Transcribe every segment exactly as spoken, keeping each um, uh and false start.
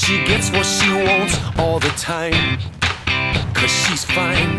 she gets what she wants all the time, 'cause she's fine.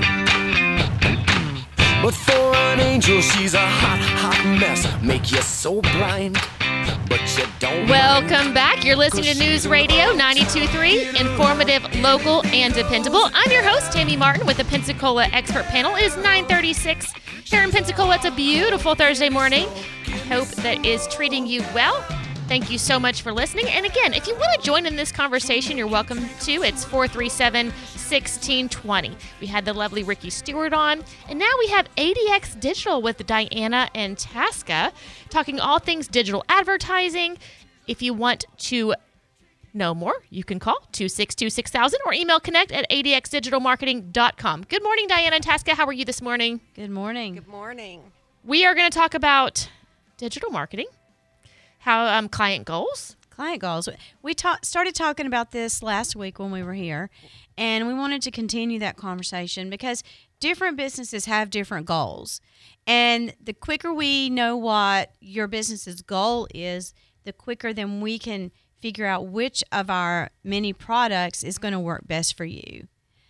But for an angel, she's a hot, hot mess. Make you so blind, but you don't. Welcome back. You're listening to News Radio ninety-two point three, informative, local, and dependable. I'm your host, Tammy Martin, with the Pensacola Expert Panel. It is nine thirty-six here in Pensacola. It's a beautiful Thursday morning. I hope that is treating you well. Thank you so much for listening. And again, if you want to join in this conversation, you're welcome to. It's four three seven, one six two zero. We had the lovely Ricky Stewart on. And now we have A D X Digital with Diana and Tasca talking all things digital advertising. If you want to know more, you can call two six two, six thousand or email connect at a d x digital marketing dot com. Good morning, Diana and Tasca. How are you this morning? Good morning. Good morning. We are going to talk about digital marketing. How um, client goals? Client goals. We ta- started talking about this last week when we were here, and we wanted to continue that conversation because different businesses have different goals. And the quicker we know what your business's goal is, the quicker then we can figure out which of our many products is going to work best for you.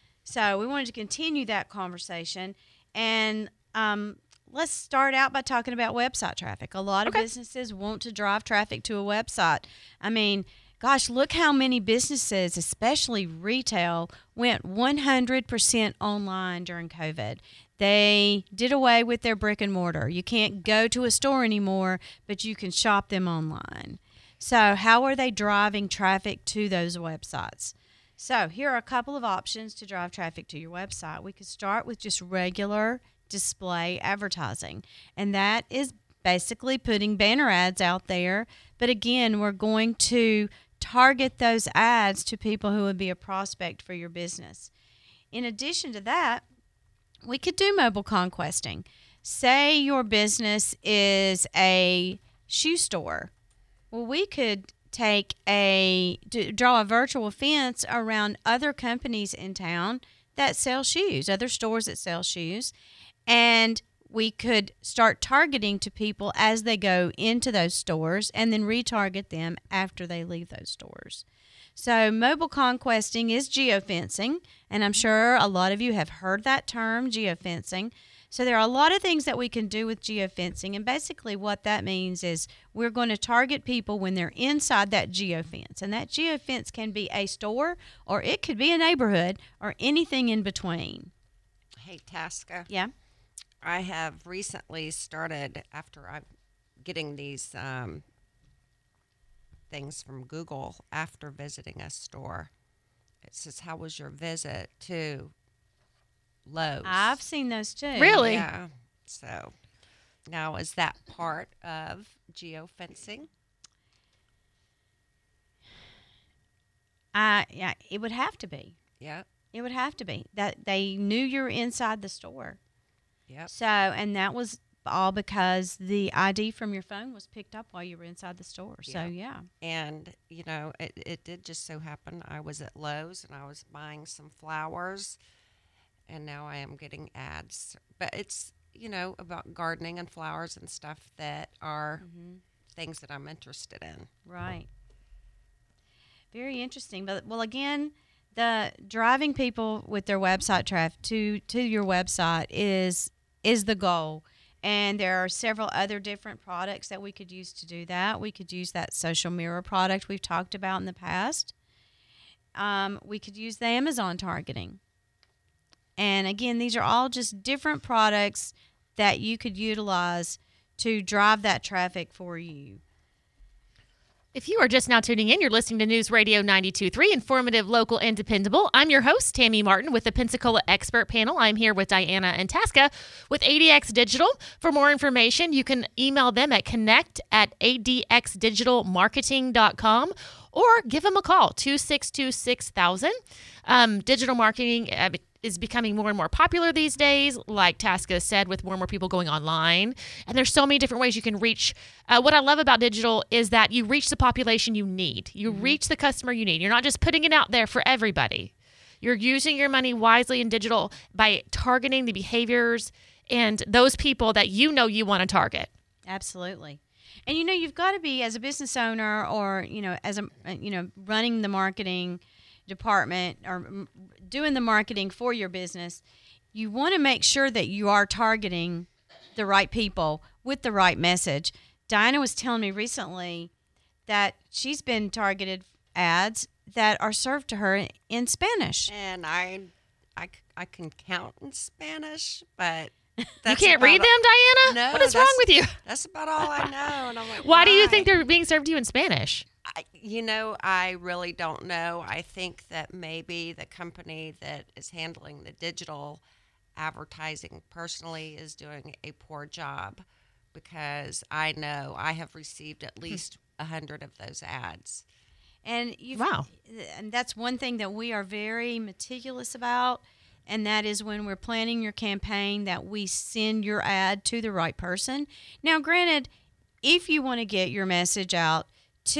So we wanted to continue that conversation, and um, let's start out by talking about website traffic. A lot of okay. businesses want to drive traffic to a website. I mean, gosh, look how many businesses, especially retail, went one hundred percent online during COVID. They did away with their brick and mortar. You can't go to a store anymore, but you can shop them online. So how are they driving traffic to those websites? So here are a couple of options to drive traffic to your website. We could start with just regular display advertising, and that is basically putting banner ads out there, but again, we're going to target those ads to people who would be a prospect for your business. In addition to that, we could do mobile conquesting. Say your business is a shoe store. Well, we could take a draw a virtual fence around other companies in town that sell shoes, other stores that sell shoes. And we could start targeting to people as they go into those stores and then retarget them after they leave those stores. So mobile conquesting is geofencing, and I'm sure a lot of you have heard that term, geofencing. So there are a lot of things that we can do with geofencing, and basically what that means is we're going to target people when they're inside that geofence. And that geofence can be a store, or it could be a neighborhood, or anything in between. Hey, Tasca. Yeah? I have recently started, after I'm getting these um, things from Google after visiting a store. It says, how was your visit to Lowe's? I've seen those too. Really? Yeah. So now is that part of geofencing? Uh, yeah, it would have to be. Yeah. It would have to be. That they knew you were inside the store. Yep. So, and that was all because the I D from your phone was picked up while you were inside the store. So, Yeah. yeah. And, you know, it, it did just so happen I was at Lowe's and I was buying some flowers, and now I am getting ads. But it's, you know, about gardening and flowers and stuff that are Mm-hmm. things that I'm interested in. Right. Very interesting. But, well, again, the driving people with their website traffic to, to your website is is the goal. And there are several other different products that we could use to do that. We could use that social mirror product we've talked about in the past. Um, we could use the Amazon targeting. And again, these are all just different products that you could utilize to drive that traffic for you. If you are just now tuning in, you're listening to News Radio ninety-two point three, informative, local, and dependable. I'm your host, Tammy Martin, with the Pensacola Expert Panel. I'm here with Diana and Tasca with A D X Digital. For more information, you can email them at connect at a d x digital marketing dot com or give them a call, two six two, six thousand. Um, digital marketing uh, is becoming more and more popular these days, like Tasca said, with more and more people going online. And there's so many different ways you can reach. Uh, what I love about digital is that you reach the population you need. You mm-hmm. reach the customer you need. You're not just putting it out there for everybody. You're using your money wisely in digital by targeting the behaviors and those people that you know you want to target. Absolutely. And you know, you've got to be, as a business owner, or you know, as a you know, running the marketing department or m- doing the marketing for your business, you want to make sure that you are targeting the right people with the right message. Diana was telling me recently that she's been targeted ads that are served to her in Spanish. And I, I, I can count in Spanish, but You that's can't read about them, all- Diana? No, What is wrong that's- with you? That's about all I know. And I'm like, Why do you why? think they're being served to you in Spanish? I, you know, I really don't know. I think that maybe the company that is handling the digital advertising personally is doing a poor job, because I know I have received at least a hundred of those ads. And you've, Wow. and that's one thing that we are very meticulous about, and that is when we're planning your campaign, that we send your ad to the right person. Now, granted, if you want to get your message out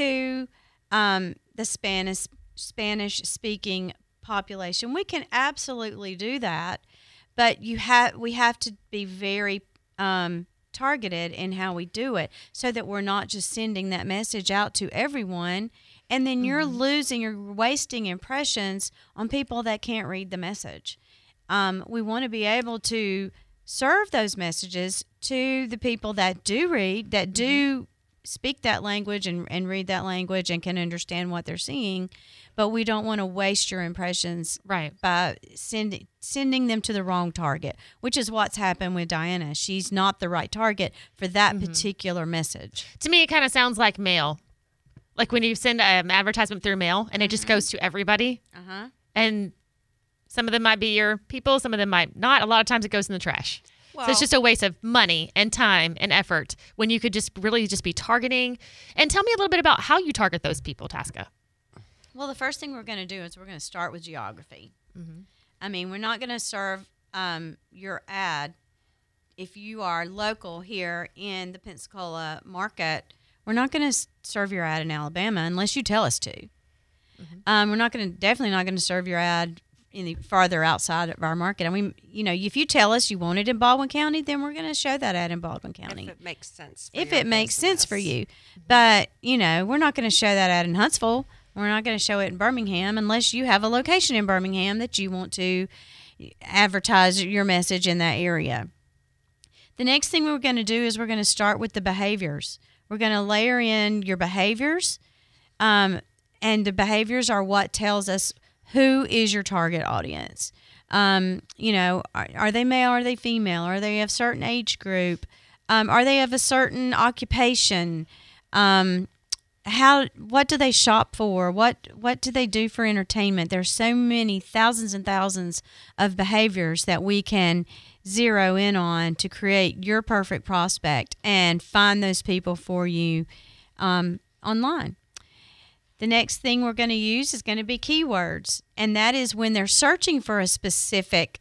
to um, the Spanish Spanish speaking population, we can absolutely do that. But you have we have to be very um, targeted in how we do it, so that we're not just sending that message out to everyone, and then you're Mm-hmm. losing, you're wasting impressions on people that can't read the message. Um, we want to be able to serve those messages to the people that do read, that do Mm-hmm. speak that language and, and read that language and can understand what they're seeing, but we don't want to waste your impressions Right. by sending sending them to the wrong target, which is what's happened with Diana. She's not the right target for that Mm-hmm. particular message. To me, it kind of sounds like mail. Like when you send an advertisement through mail and it just goes to everybody. Uh-huh. And some of them might be your people, some of them might not. A lot of times it goes in the trash. so it's Well- just a waste of money and time and effort when you could just really just be targeting. And tell me a little bit about how you target those people, Tasca. Well, the first thing we're going to do is we're going to start with geography. Mm-hmm. I mean, we're not going to serve um, your ad if you are local here in the Pensacola market. We're not going to serve your ad in Alabama unless you tell us to. Mm-hmm. Um, we're not going to definitely not going to serve your ad any farther outside of our market. I mean, you know, if you tell us you want it in Baldwin County, then we're going to show that ad in Baldwin County. If it makes sense. For if your it makes sense for business. you. But, you know, we're not going to show that ad in Huntsville. We're not going to show it in Birmingham unless you have a location in Birmingham that you want to advertise your message in that area. The next thing we're going to do is we're going to start with the behaviors. We're going to layer in your behaviors, um, and the behaviors are what tells us who is your target audience. Um, you know, are, are they male? Are they female? Are they of a certain age group? Um, are they of a certain occupation? Um, how? What do they shop for? What What do they do for entertainment? There's so many thousands and thousands of behaviors that we can zero in on to create your perfect prospect and find those people for you um, online. The next thing we're going to use is going to be keywords, and that is when they're searching for a specific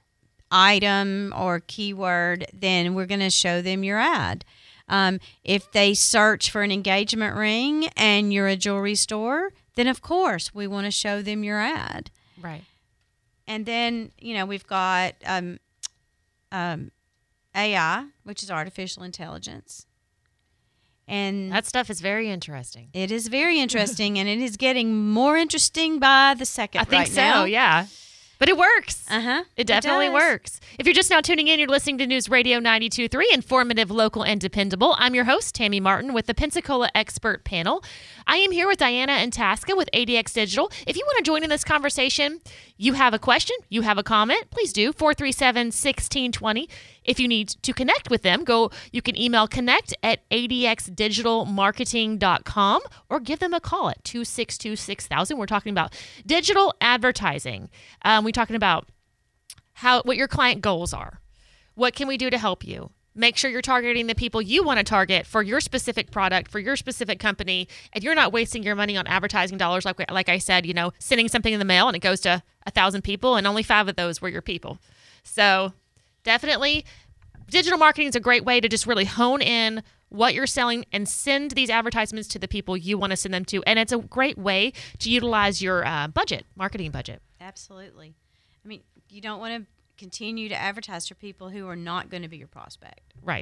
item or keyword, then we're going to show them your ad. Um, if they search for an engagement ring and you're a jewelry store, then of course we want to show them your ad. Right. And then, you know, we've got um, um, A I, which is artificial intelligence. And That stuff is very interesting. it is very interesting, and it is getting more interesting by the second I think right so, now. yeah. But it works. Uh-huh. It definitely does. works. If you're just now tuning in, you're listening to News Radio ninety-two point three, informative, local, and dependable. I'm your host, Tammy Martin, with the Pensacola Expert Panel. I am here with Diana and Tasca with A D X Digital. If you want to join in this conversation, you have a question, you have a comment, please do, four three seven, one six two zero. If you need to connect with them, go. You can email connect at a d x digital marketing dot com or give them a call at two six two, six thousand. We're talking about digital advertising. Um, we're talking about how what your client goals are. What can we do to help you? Make sure you're targeting the people you want to target for your specific product, for your specific company, and you're not wasting your money on advertising dollars. Like like I said, you know, sending something in the mail and it goes to a thousand people, and only five of those were your people. So definitely, digital marketing is a great way to just really hone in what you're selling and send these advertisements to the people you want to send them to. And it's a great way to utilize your uh, budget, marketing budget. Absolutely. I mean, you don't want to continue to advertise for people who are not going to be your prospect. Right.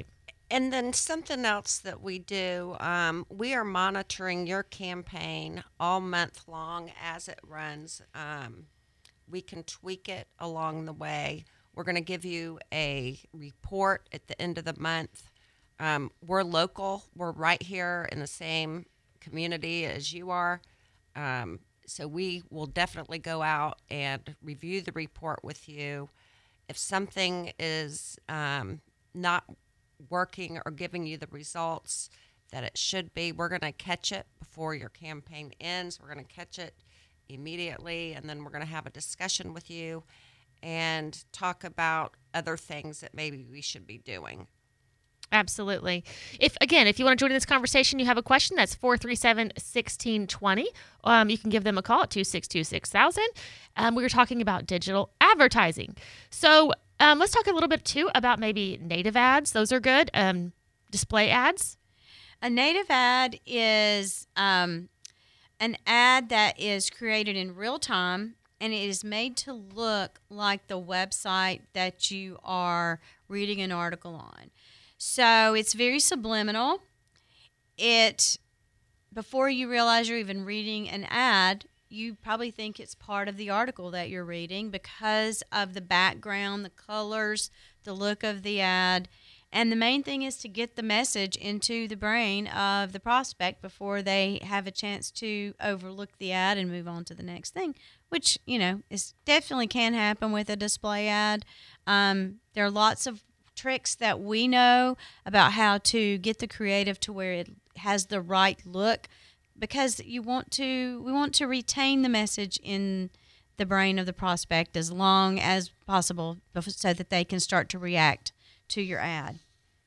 And then something else that we do, um, we are monitoring your campaign all month long as it runs. Um, we can tweak it along the way. We're going to give you a report at the end of the month. Um, we're local. We're right here in the same community as you are. Um, so we will definitely go out and review the report with you. If something is um, not working or giving you the results that it should be, we're going to catch it before your campaign ends. We're going to catch it immediately, and then we're going to have a discussion with you and talk about other things that maybe we should be doing. Absolutely. If again, if you want to join in this conversation, you have a question, that's four three seven, one six two zero. Um, you can give them a call at two six two, six thousand. Um, we were talking about digital advertising. So um, let's talk a little bit, too, about maybe native ads. Those are good. Um, display ads. A native ad is um, an ad that is created in real time, and it is made to look like the website that you are reading an article on. So it's very subliminal. It, before you realize you're even reading an ad, you probably think it's part of the article that you're reading because of the background, the colors, the look of the ad. And the main thing is to get the message into the brain of the prospect before they have a chance to overlook the ad and move on to the next thing, which, you know, is definitely can happen with a display ad. Um, there are lots of tricks that we know about how to get the creative to where it has the right look, because you want to we want to retain the message in the brain of the prospect as long as possible so that they can start to react to your ad.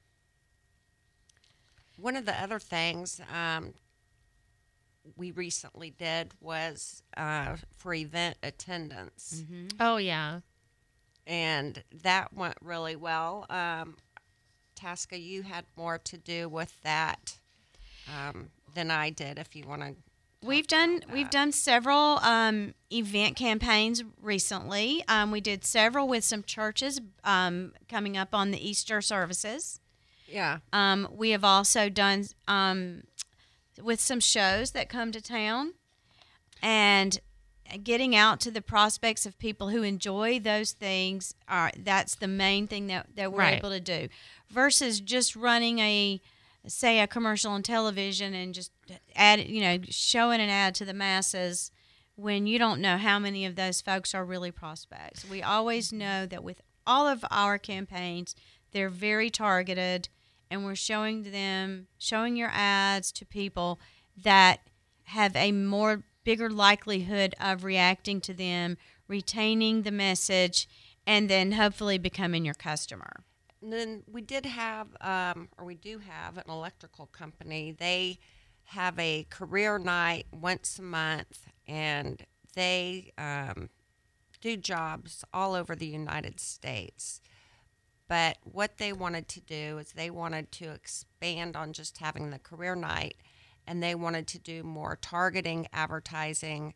One of the other things um, we recently did was uh, for event attendance. Mm-hmm. Oh, yeah. And that went really well. Um, Tasca, you had more to do with that um, than I did, if you want to. We've done we've done several um, event campaigns recently. Um, we did several with some churches um, coming up on the Easter services. Yeah. Um, we have also done um, with some shows that come to town, and getting out to the prospects of people who enjoy those things. Are that's the main thing that, that we're Right. able to do, versus just running a say a commercial on television and just add, you know, showing an ad to the masses when you don't know how many of those folks are really prospects. We always know that with all of our campaigns, they're very targeted, and we're showing them, showing your ads to people that have a more bigger likelihood of reacting to them, retaining the message, and then hopefully becoming your customer. And then we did have, um, or we do have, an electrical company. They have a career night once a month, and they um, do jobs all over the United States. But what they wanted to do is they wanted to expand on just having the career night, and they wanted to do more targeting advertising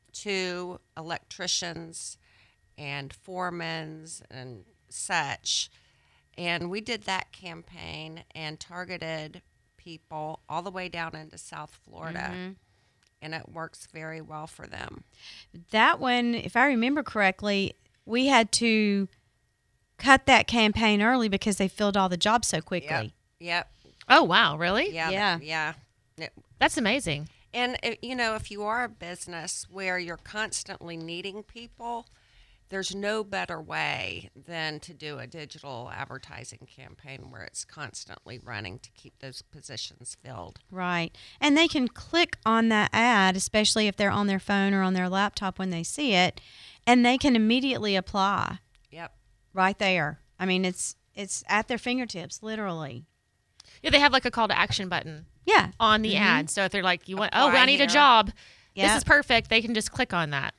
to electricians and foremans and such. And we did that campaign and targeted people all the way down into South Florida. Mm-hmm. And it works very well for them. That one, if I remember correctly, we had to cut that campaign early because they filled all the jobs so quickly. Yep. Oh, wow. Really? Yeah. Yeah. Yeah. It- That's amazing. And, uh, you know, if you are a business where you're constantly needing people, there's no better way than to do a digital advertising campaign where it's constantly running to keep those positions filled. Right. And they can click on that ad, especially if they're on their phone or on their laptop when they see it, and they can immediately apply Yep. right there. I mean, it's it's at their fingertips, literally. Yeah, they have like a call to action button Yeah. on the Mhm. ad. So if they're like, you want, oh, Apply I need here. a job. Yeah. This is perfect. They can just click on that.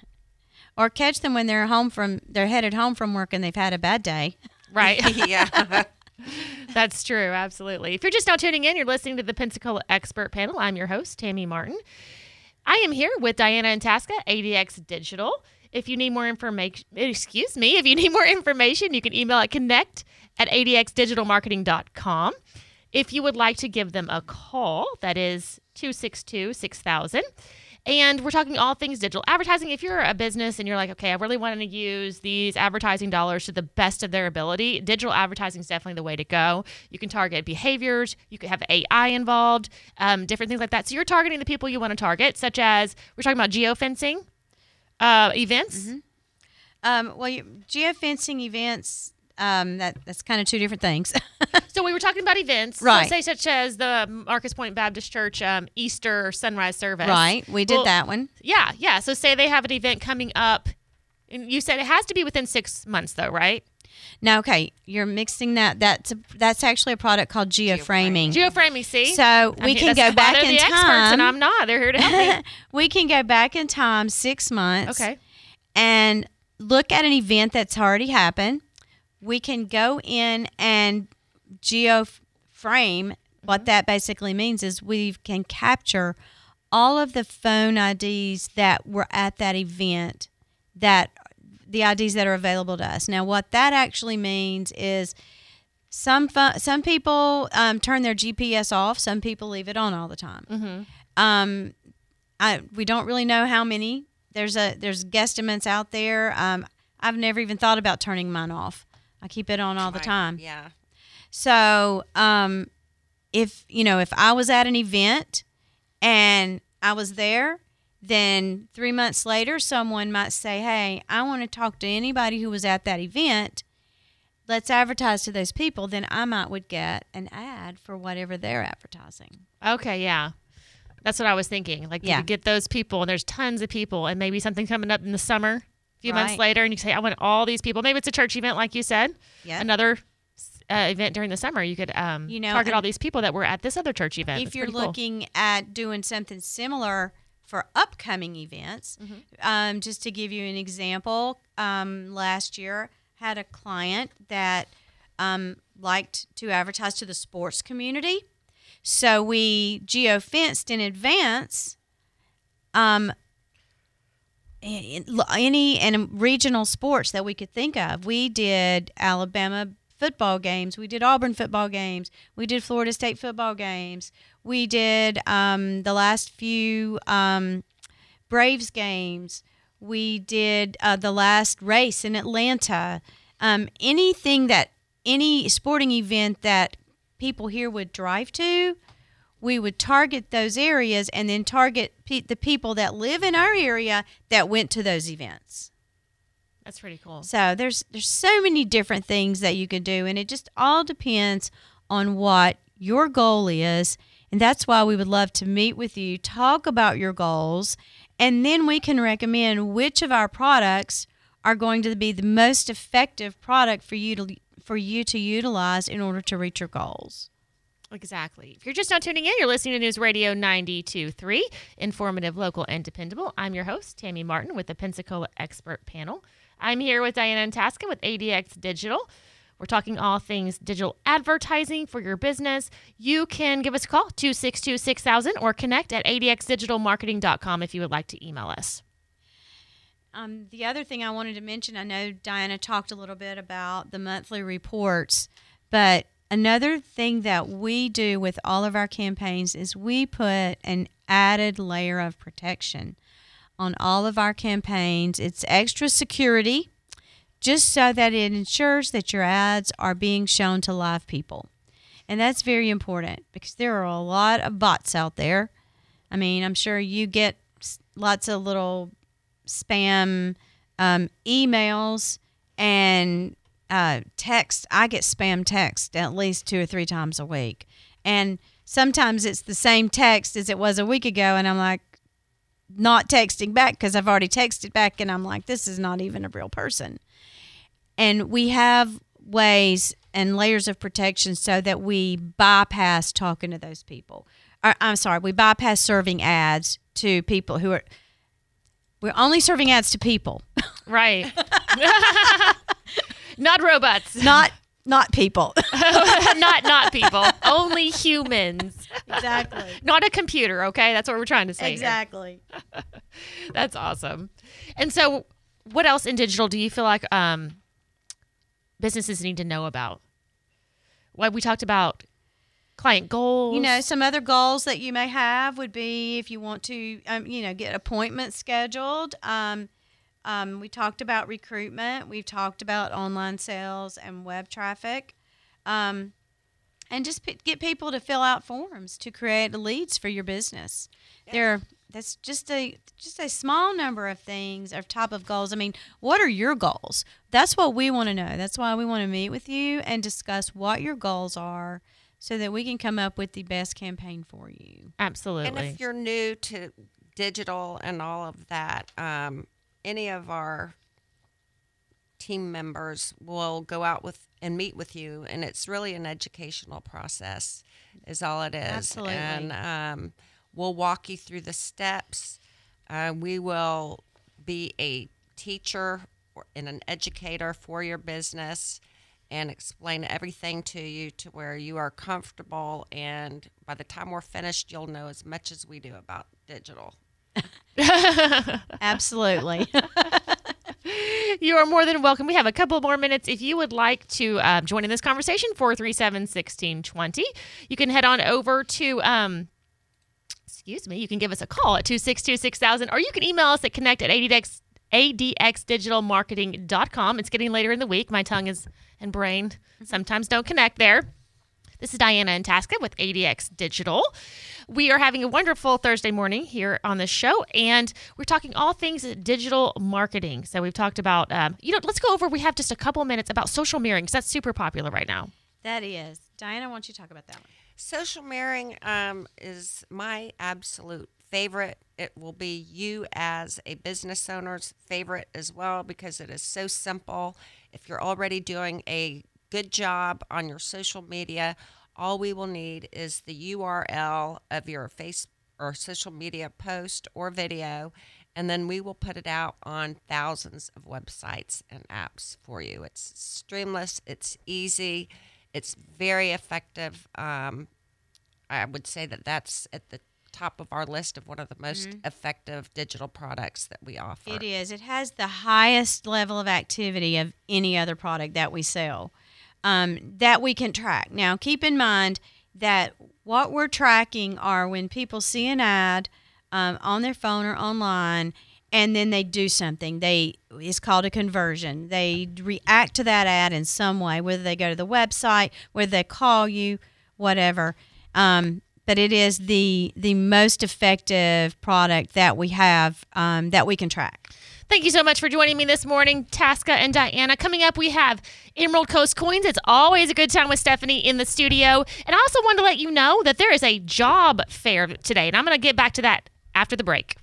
Or catch them when they're home from they're headed home from work and they've had a bad day. Right. Yeah. That's true. Absolutely. If you're just now tuning in, you're listening to the Pensacola Expert Panel. I'm your host, Tammy Martin. I am here with Diana and Tasca, A D X Digital. If you need more information, excuse me, if you need more information, you can email at connect at A D X digital marketing dot com. If you would like to give them a call, that is two six two, six thousand. And we're talking all things digital advertising. If you're a business and you're like, okay, I really want to use these advertising dollars to the best of their ability, digital advertising is definitely the way to go. You can target behaviors. You could have A I involved, um, different things like that. So you're targeting the people you want to target, such as we're talking about geofencing uh, events. Mm-hmm. Um, well, you, geofencing events, um, that that's kind of two different things. So we were talking about events, right? So say such as the Marcus Point Baptist Church um, Easter sunrise service, right? We did well, that one. Yeah, yeah. So say they have an event coming up, and you said it has to be within six months, though, right? No, okay, you're mixing that. That's a, that's actually a product called geoframing. Geoframing, see? So we I mean, can go back in the time. Experts, and I'm not. They're here to help me. We can go back in time six months. Okay. And look at an event that's already happened. We can go in and geoframe. What that basically means is we can capture all of the phone I Ds that were at that event, that the I Ds that are available to us. Now, what that actually means is some fun, some people um, turn their G P S off. Some people leave it on all the time. Mm-hmm. Um, I we don't really know how many. There's a there's guesstimates out there. Um, I've never even thought about turning mine off. I keep it on all the time. Yeah. So, um, if you know, if I was at an event and I was there, then three months later, someone might say, "Hey, I want to talk to anybody who was at that event. Let's advertise to those people." Then I might would get an ad for whatever they're advertising. Okay, yeah. That's what I was thinking. Like, Yeah. you could get those people, and there's tons of people, and maybe something coming up in the summer, a few months Right. later, and you say, I want all these people. Maybe it's a church event, like you said. Yeah. Another uh, event during the summer. You could um, You know, target and all these people that were at this other church event. If That's you're pretty cool. looking at doing something similar for upcoming events, Mm-hmm. um, just to give you an example, um, last year had a client that um, liked to advertise to the sports community. So we geofenced in advance um, any and regional sports that we could think of. We did Alabama football games. We did Auburn football games. We did Florida State football games. We did um, the last few um, Braves games. We did uh, the last race in Atlanta. Um, anything that, any sporting event that people here would drive to, we would target those areas and then target pe- the people that live in our area that went to those events. That's pretty cool. So there's there's so many different things that you can do, and it just all depends on what your goal is. And that's why we would love to meet with you, talk about your goals, and then we can recommend which of our products are going to be the most effective product for you to for you to utilize in order to reach your goals. Exactly. If you're just now tuning in, you're listening to News Radio ninety-two point three, informative, local, and dependable. I'm your host, Tammy Martin, with the Pensacola Expert Panel. I'm here with Diana Tasca with A D X Digital. We're talking all things digital advertising for your business. You can give us a call, two six two, six thousand, or connect at A D X digital marketing dot com if you would like to email us. Um, the other thing I wanted to mention, I know Diana talked a little bit about the monthly reports, but another thing that we do with all of our campaigns is we put an added layer of protection on all of our campaigns. It's extra security, just so that it ensures that your ads are being shown to live people. And that's very important because there are a lot of bots out there. I mean, I'm sure you get lots of little spam um, emails and uh, text. I get spam text at least two or three times a week. And sometimes it's the same text as it was a week ago, and I'm like, not texting back because I've already texted back, and I'm like, this is not even a real person. And we have ways and layers of protection so that we bypass talking to those people. Or, I'm sorry, we bypass serving ads to people who are, we're only serving ads to people. Right. Not robots. Not not people. not not people. Only humans. Exactly. Not a computer, okay? That's what we're trying to say. here. Exactly. That's awesome. And so what else in digital do you feel like um, businesses need to know about? what we talked about, client goals. You know, some other goals that you may have would be if you want to, um, you know, get appointments scheduled. Um, um, we talked about recruitment. We've talked about online sales and web traffic. Um, and just p- get people to fill out forms to create leads for your business. Yeah. There, that's just a just a small number of things, of type of goals. I mean, what are your goals? That's what we want to know. That's why we want to meet with you and discuss what your goals are, so that we can come up with the best campaign for you. Absolutely. And if you're new to digital and all of that, um, any of our team members will go out with and meet with you, and it's really an educational process is all it is. Absolutely. And um, we'll walk you through the steps. Uh, we will be a teacher and an educator for your business and explain everything to you to where you are comfortable. And by the time we're finished, you'll know as much as we do about digital. Absolutely. You are more than welcome. We have a couple more minutes. If you would like to uh, join in this conversation, four three seven, one six two zero. You can head on over to, um, excuse me, you can give us a call at two six two, six thousand, or you can email us at connect at A D X digital marketing dot com. It's getting later in the week. My tongue is and brain sometimes don't connect there. This is Diana and Tasca with A D X Digital. We are having a wonderful Thursday morning here on the show, and we're talking all things digital marketing. So we've talked about, um, you know, let's go over, we have just a couple minutes about social mirroring, because that's super popular right now. That is. Diana, why don't you talk about that one? Social mirroring um, is my absolute favorite. It will be you as a business owner's favorite as well, because it is so simple. If you're already doing a good job on your social media, all we will need is the U R L of your face or social media post or video, and then we will put it out on thousands of websites and apps for you. It's streamless, it's easy, it's very effective. Um, I would say that that's at the top of our list of one of the most mm-hmm. effective digital products that we offer. It is. It has the highest level of activity of any other product that we sell. Um, that we can track. Now, keep in mind that what we're tracking are when people see an ad um, on their phone or online, and then they do something. They it's called a conversion. They react to that ad in some way, whether they go to the website, whether they call you, whatever. Um, but it is the the most effective product that we have um, that we can track. Thank you so much for joining me this morning, Tasca and Diana. Coming up, we have Emerald Coast Coins. It's always a good time with Stephanie in the studio. And I also wanted to let you know that there is a job fair today, and I'm going to get back to that after the break.